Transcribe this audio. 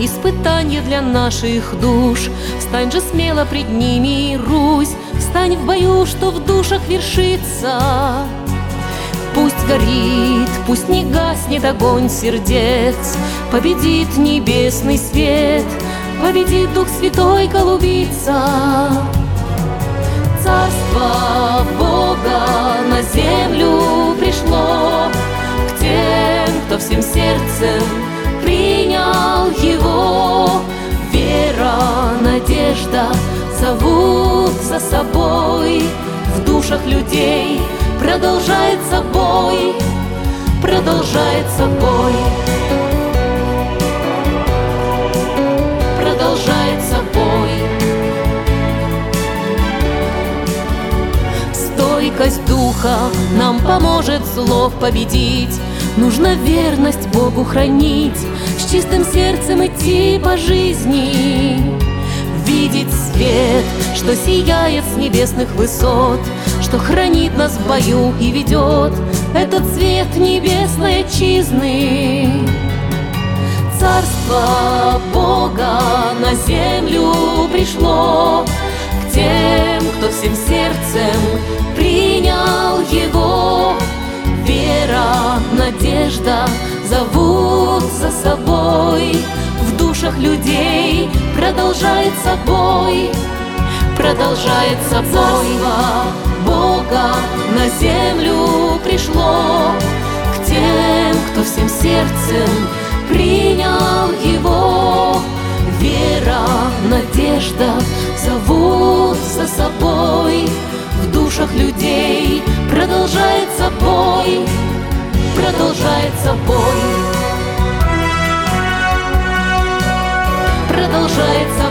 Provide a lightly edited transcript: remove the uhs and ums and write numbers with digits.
испытанье для наших душ. Встань же смело пред ними, Русь, встань в бою, что в душах вершится. Пусть горит, пусть не гаснет огонь сердец, победит небесный свет, победит Дух Святой голубица. Царство Бога на землю пришло к тем, кто всем сердцем принял Его. Вера, надежда зовут за собой. В душах людей продолжается бой, продолжается бой, продолжается бой. Стойкость духа нам поможет зло победить. Нужно верность Богу хранить, с чистым сердцем идти по жизни, видеть свет, что сияет с небесных высот, что хранит нас в бою и ведет этот свет небесной отчизны. Царство Бога на землю пришло к тем, кто всем сердцем принял Его. Вера, надежда зовут за собой. В душах людей продолжается бой, продолжается бой. Царство Бога на землю пришло к тем, кто всем сердцем принял Его. Вера, надежда зовут за собой. В душах людей продолжается бой, продолжается бой, продолжается